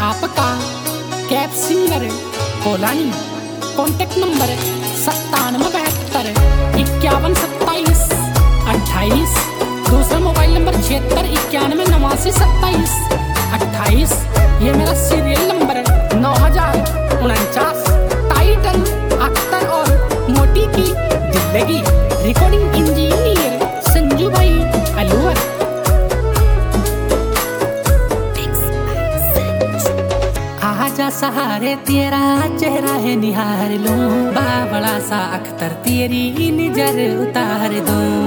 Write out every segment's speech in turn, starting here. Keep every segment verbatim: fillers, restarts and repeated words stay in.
आपका कैब सिंगर कोलानी। कॉन्टेक्ट नंबर सत्तानवे बहत्तर इक्यावन सत्ताईस अट्ठाईस। दूसरा मोबाइल नंबर छिहत्तर इक्यानवे नवासी सत्ताईस अट्ठाईस। ये मेरा सीरियल नंबर है नौ हजार उनचास। टाइटल अख्तर और मोटी की जिंदगी। रिकॉर्डिंग इंजीनियर संजू भाई अलवर। आजा सहारे तेरा चेहरा है निहार लूं, बावड़ा सा अख्तर तेरी नजर उतार दूं।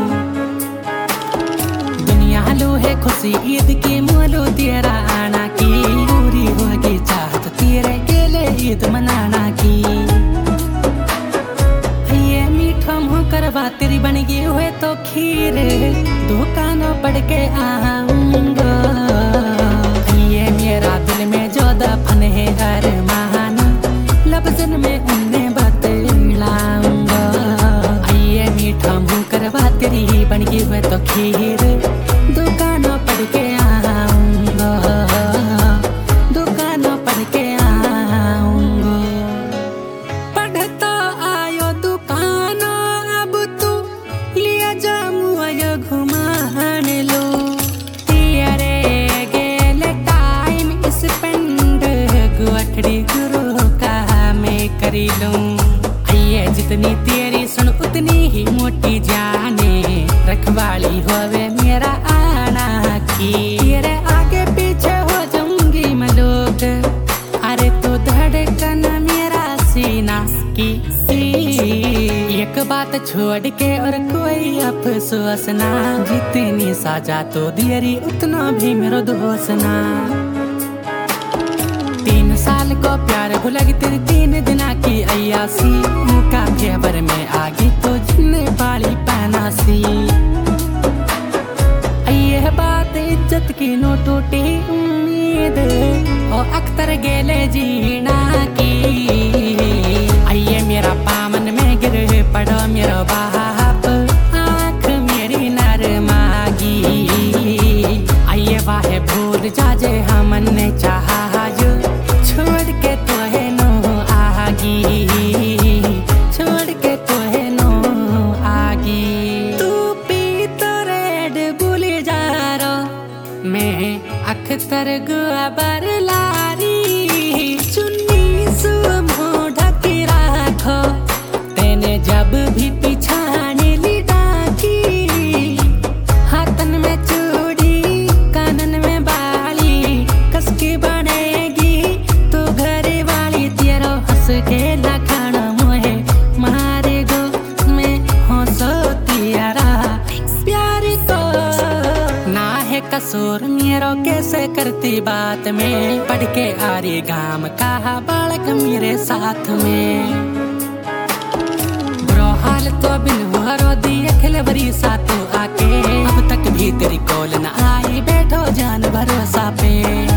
दुनिया लो है खुशी ईद की मोलो तेरा आना की, पूरी होगी चाहत तेरे केले ईद मनाना की। ये मीठा मुँह करवा तेरी बन गई हुए तो खीर, दुकानों पढ़ के आऊंगा। ये मेरा दिल में जो दफन है हर महान, लफ्जन में उन्हें बतलाऊंगा। ये मीठा मुँह करवा तेरी बन गई हुए तो खीर, दुकानों पढ़ के आऊंगा, दुकानों पढ़ के आऊंगा। पढ़ता आयो दुकानों अब तू लिया जाऊं आयो घुमान लो। तेरे गेले टाइम स्पेंड गुआठड़ी गुरु का मैं करी लूं। ये जितनी तेरी सुन उतनी ही मोटी जाने, रखवाली होवे मेरा आना की। तेरे आगे पीछे हो जाऊंगी मैं लोग, अरे तो धड़कन मेरा सीना की। एक बात छोड़ के और कोई अफसोस ना, जितनी साजा तो दियरी उतना भी मेरा दोस्त ना। तीन साल को प्यार भुलग तेरी तीन दिना की अयासी, मुका फेवर में आगी तो जिन्ने पाली पहनासी। ये बात इज्जत की नो टूटी उम्मीद, ओ अख्तर गेले जीना की। ये मेरा पामन में गिर पड़ो मेरा बाप, आँख मेरी नरमागी। ये वाहे भूल जाजे हमने चाहा जो, छोड़ के तो है नो आगी, छोड़ के तो है नो आगी। तू पीता रेड भूल जा रो, मैं अख्तर गुआबर लारी। चुन्नी सुमो ढकी राखो, तेने जब भी पिछाने ली डाकी। हाथन में चूड़ी कानन में बाली, कसके बनेगी तो घरे वाली तेरो हंस के लखाना मोहे मारे गो मैं हंसो तियारा। प्यार तो ना है कसूर मेरो, कैसे करती बात में पढ़ के आ रही गाम कहा बालक मेरे साथ में। बुरा हाल तो बिन हुआ दिए खिलवरी सातों आके, अब तक भी तेरी कॉल न आई बैठो जान भरोसा पे।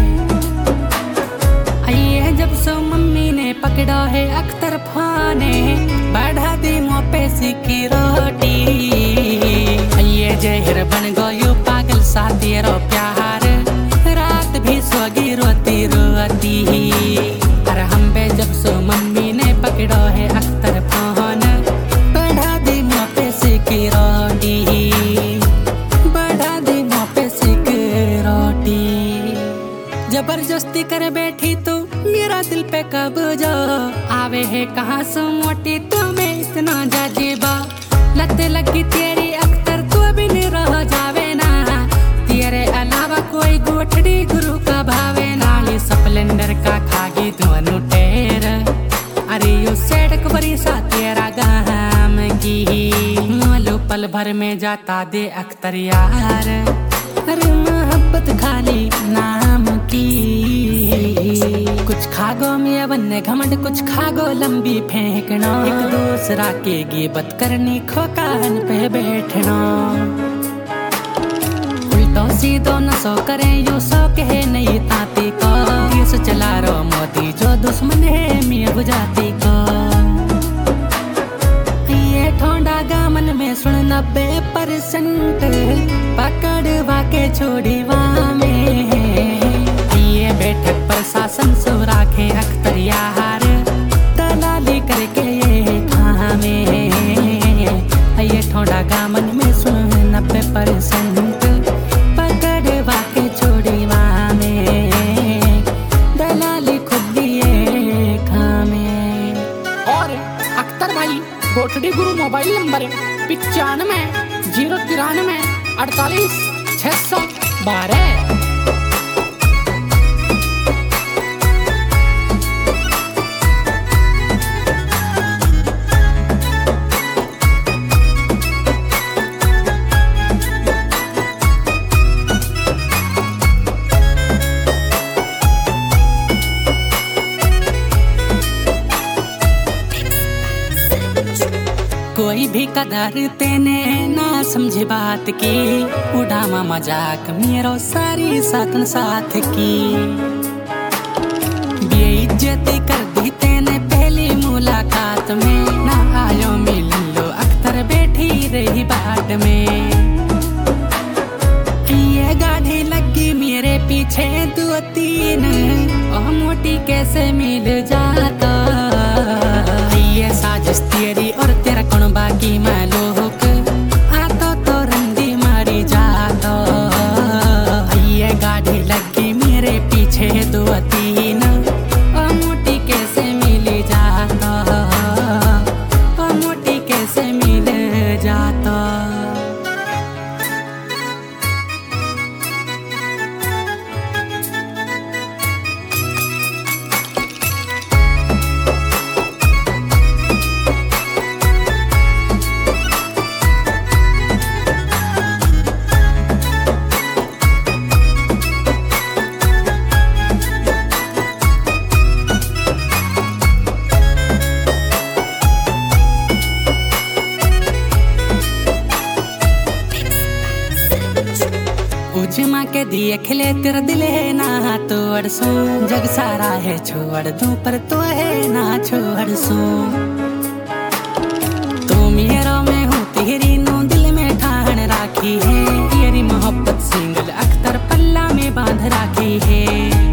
ये जब सो मम्मी ने पकड़ा है अख्तर फाने, बढ़ा दी मुँह पे की रोटी। ये जहर बन गयो पागल सा तेरो प्यार, रात भी सोगी रोती रोती। अरे हम पे जब सो मम्मी ने पकड़ा है अख्तर फान, बढ़ा दी मुँह पे की रोटी, बढ़ा दी मुँह पे की रोटी। जबरदस्ती कर बैठी तू मेरा दिल पे कब्जा, आवे है कहाँ से मोटी तुम्हें इतना जाजीबा। लते लगी तेरी अख्तर तू भी नहीं रह जावे ना, तेरे अलावा कोई गोठड़ी गुरु का भावे ना। ये स्प्लेंडर का खागी धुनु टेर, अरे यो सड़क बरी सा तेरा गाम की। मोलो पल भर में जाता दे अख्तर यार, अरे मोहब्बत खाली नाम की। कुछ खागो में बन्ने घमंड, कुछ खागो लंबी फेंकना। एक दूसरा के गिबत करनी खोकान पे बैठना। उल्टो सीधो न सो करें यो सो कहे नहीं ताती को, देश चला रो मोदी जो दुश्मन है मियां बुझाती को। ये ठोंडा गामन में सुन नब्बे परसेंट, पकड़वा के छोड़ी वहाँ में। ये बैठक प्रशासन सो राखे अख्तर यार, दलाली करके ये खामे ये ठोड़ा गामन में सुन नब्बे परसेंट पकड़वा के छोड़ी मामे दलाली खुद दिए खामे। और अख्तर भाई गोठड़ी गुरु मोबाइल नंबर पिचानवे जीरो तिरानवे अड़तालीस छह सौ बारह। कोई भी कदर तेने ना समझे बात की, उड़ामा मजाक मेरो सारी साथन साथ की। बेइज्जती कर दी तेने पहली मुलाकात में, ना आयो मिल लो अख्तर बैठी रही बाट में। ये गाड़ी लगी मेरे पीछे दो तीन, और मोटी कैसे मिल जाता। ये साजिश तेरी और तेरा कौन बाकी मैं लोग आता तो रंदी मारी जाता। ये गाड़ी लगी मेरे पीछे दो तीन, और मोटी कैसे मिल जाता, और मोटी कैसे मिल जाता। उजमा के दिए खिले तेरा दिल है ना तो अड़सू, जग सारा है छोड़ दूं पर तो है ना छोड़ सू। तू मेरा मैं हूँ तेरी नो दिल में ठान राखी है, तेरी मोहब्बत सिंगल अख्तर पल्ला में बांध राखी है।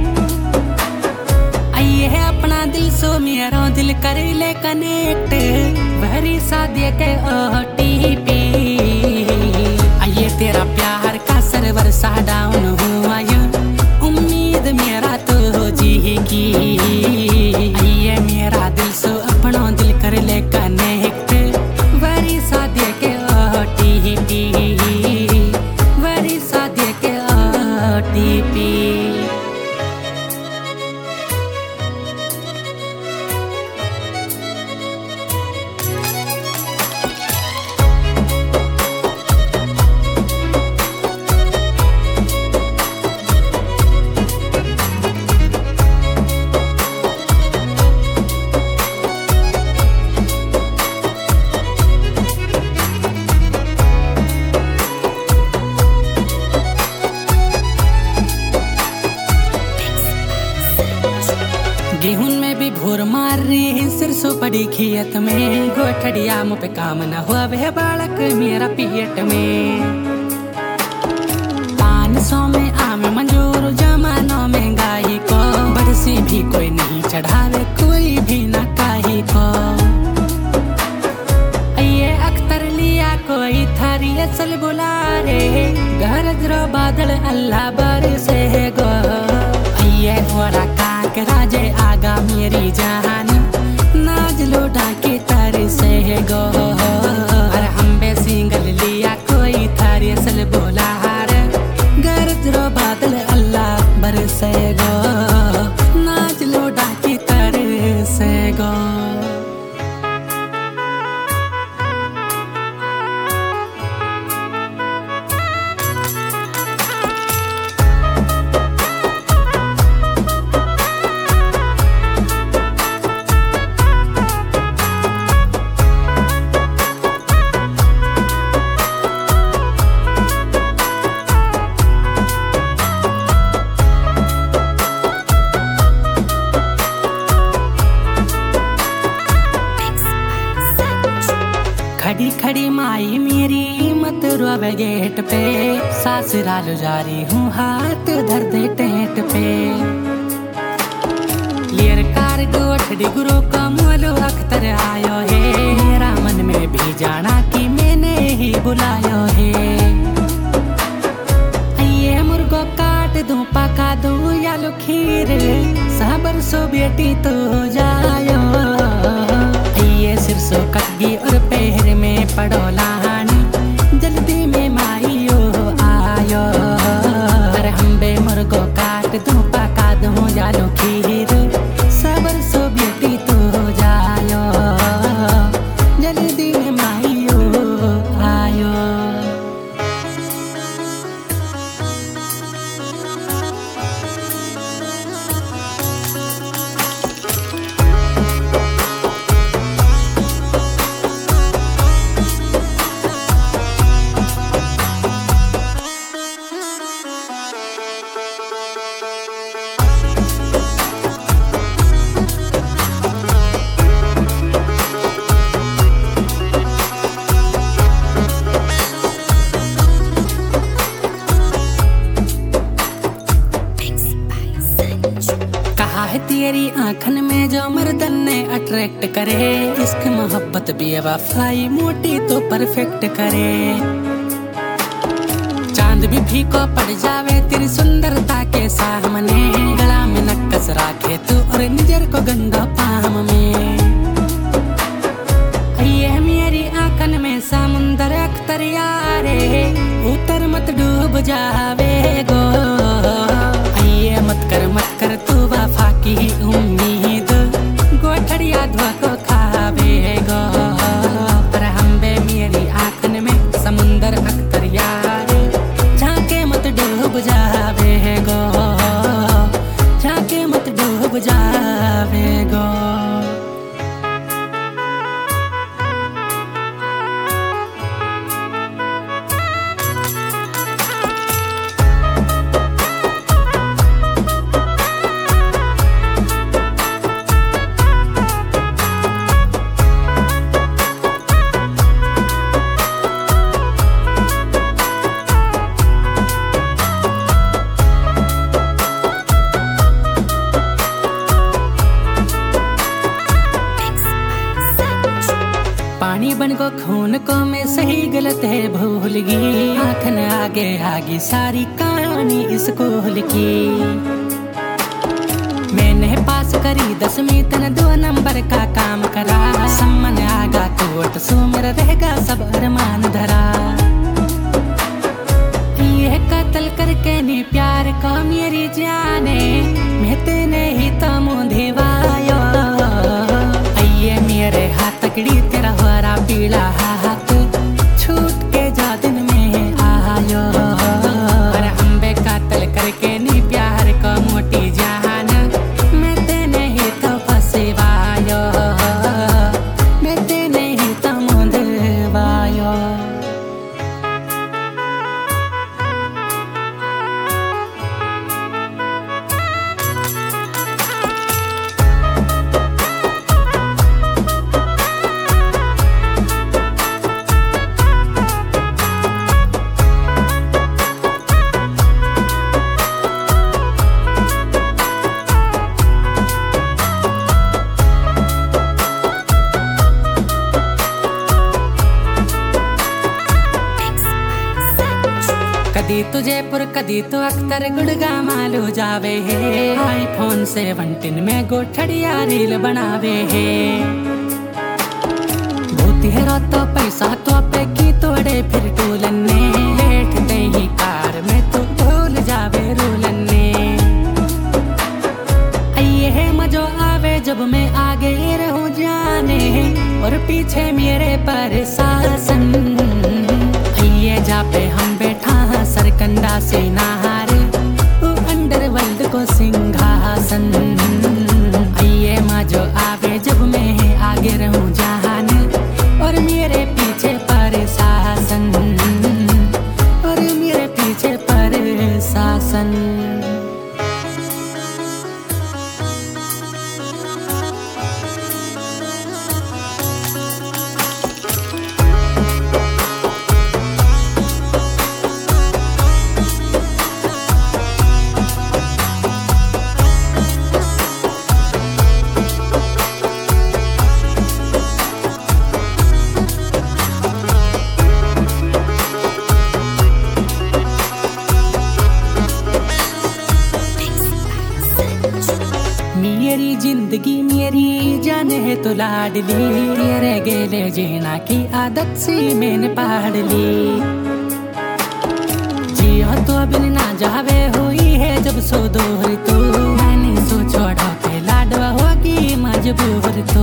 आइए है अपना दिल सो मेरा दिल कर ले कनेक्ट, भरी शादी के ओ टी पी। आइए तेरा प्यार का सर्वर सा डाउन हुआ, उम्मीद मेरा तो जी की। ये मेरा दिल सो अपना दिल कर ले कनेक्ट, वरी शादी के ओ टी पी, वरी शादी के ओ टी पी। गेहूं में भी भोर मार रही है सरसों पड़ी खेत में, गोठड़िया मुँह पे काम न हुआ वह बालक मेरा पेट में। पाँच सौ में आम मंजूर जमानों में गाई को, बरसी भी कोई नहीं चढ़ावे कोई भी न काही को। ये अख्तर लिया कोई थारी असल बुला रे, गरज रो बादल अल्लाह बरसे गो। ये थोड़ा काक राजे आगा मेरी जान, नाज लोटा की तारी से गो। अरे हम बे सिंगल लिया कोई थारी असल बोला हार, गरज रो बादल अल्लाह बरसे गो, नाज लोटा की तारी से गो। खड़ी खड़ी माई मेरी मत रोवे गेट पे, सासुराल जारी हूँ हाथ धर दे टेंट पे। लियर कार गोठड़ी गुरु का मोलो अख्तर आयो है, मेरा मन में भी जाना कि मैंने ही बुलायो है। ये मुर्गो काट दूं पका दूं या लो खीर, साबर सो बेटी तो जायो। ये सिरसो कटगी और पैर में पड़ो लाहानी, जल्दी में माइयो आयो। अरे हम बे मुर्गो काट दूं पका दूं या लो खीर, साबर सो बेटी तो जायो, जल्दी में माइयो आयो। तेरी आँखन में जो मर्दन ने अट्रैक्ट करे, इश्क मोहब्बत बेवफाई मोटी तो परफेक्ट करे। चांद भी फीको पड़ जावे तेरी सुंदरता के सामने, गला में नक्कस राखे तू और निजर को गंदा पाम में। ये मेरी आँखन में समुंदर अख्तर यारे, उतर मत डूब जावे गो। ये मत कर मत कर तू वफा की उम्मीद, गोठड़िया धुआ को खावे गो। पर हम बे मेरी आँखन में समुंदर अख्तर यारे, झांके मत डूब जावे गो, झांके मत डूब जावे गो। पानी बन को खून को मैं सही गलत है भूल गई, आँखन आगे आगे सारी कहानी स्कूल की। मैंने पास करी दसवीं तन दो नंबर का काम करा, सम्मन आगा कोट सो मेरा रहेगा सब अरमान धरा। ये कत्ल करके ने प्यार को मेरी जाने, मैं तेने ही तो मुँह देवायो। ये मेरे हाथ तकड़ी तेरा हरा पीला हाथ, छूट के जा दिन में आयो। और हम बे कातल करके नी प्यार को मोटी जान, मैं तेने ही तो फसेवायो, मैं तेने ही तो मुंदवायो। कदी तो जयपुर कदी तो अख्तर गुड़गांव मालू जावे है, आईफोन सेवनटीन में गोठड़िया रील बनावे है। भूती है तो पैसा तो पे की तोड़े फिर टूलने, बैठते ही कार में तो भूल जावे रूलने। ये है मजो आवे जब मैं आगे रहूं जाने, और पीछे मेरे पर शासन। ये जा पे हम बैठा सरकंडा से नहार, अंडरवर्ल्ड को सिंहासन। ये मजो आवे जब मैं आगे रहूं जहान, और मेरे पीछे पर शासन, और मेरे पीछे पर शासन। बने तो लाडली, तेरे गेले जीना की आदत सी मैंने पहाड़ ली। जियो तो बिन ना जावे हुई है जब सो दूर तो, मैंने सो छोड़ो के लाडवा होगी मजबूर तो।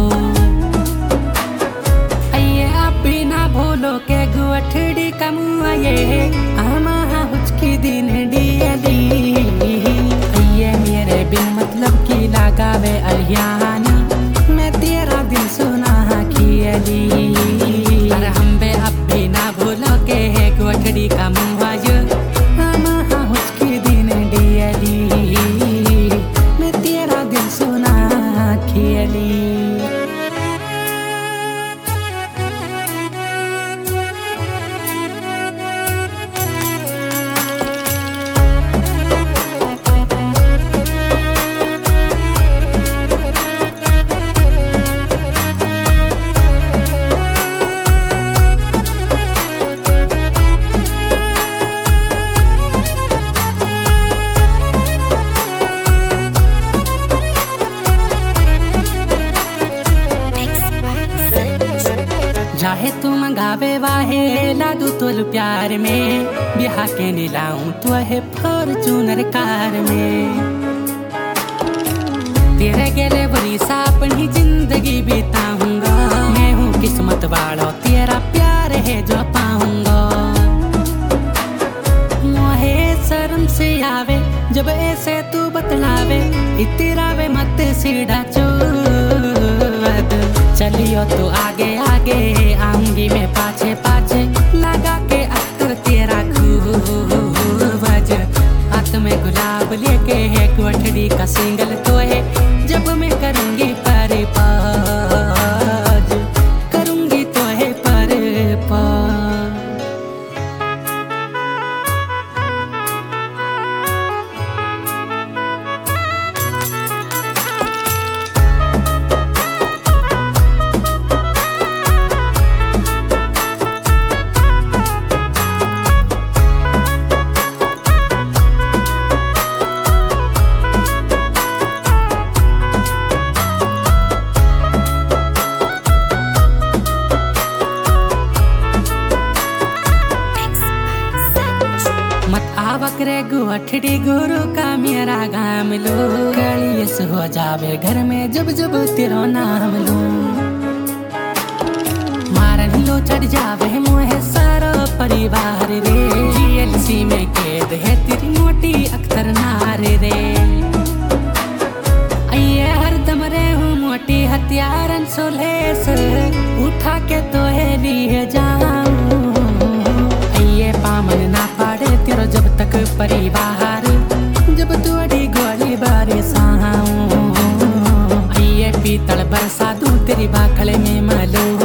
आइए आप भी ना भूलो के गुठड़ी कमुआए, आमा हुचकी दिन डियली। आइए मेरे बिन मतलब की लगावे अलियानी, मैं तेरा दिल सुना खियली। पर हम बे अब भी ना भूलो के है गुठड़ी कमुआए, आमा हुचकी दिन डियली। मैं तेरा दिल सुना खियली। चाहे तू मंगावे वाहे लादू तोल प्यार में, बिहा के नीलाऊं तो है फॉर्चूनर कार में। तेरे गेले बड़ी सापनी जिंदगी बिताऊंगा, मैं हूँ किस्मत वाला तेरा प्यार है जो पाऊंगा। मोहे शर्म से आवे जब ऐसे तू बतलावे, इतरावे मत सीधा चोद। चलियो तो आगे आगे आऊंगी मैं पाछे पाछे, लगा के अख्तर तेरा खूब। हाथ में गुलाब लेके है गुठड़ी का सिंगल तो है, जब मैं करूंगी पर पाज, करूंगी तो है पर पाज। बकरे गुठड़ी गुरु का मेरा गाम लो, कलियस हो जावे घर में जब जब तेरा नाम लो। मारन लो चढ़ जावे मोहे सारा परिवार रे, जीएलसी में कैद है तेरी मोटी अख्तर नार रे। आइए हरदम रे हूँ मोटी हथियारन सोलेस, उठा के तो है लिए जाऊं। आइए पामन ना पाड़े तेरो जब तक परिवार, जब तुअड़ी गोली बारी साऊं। आइए पीतल बरसा दूं तेरी बाखल में मलू,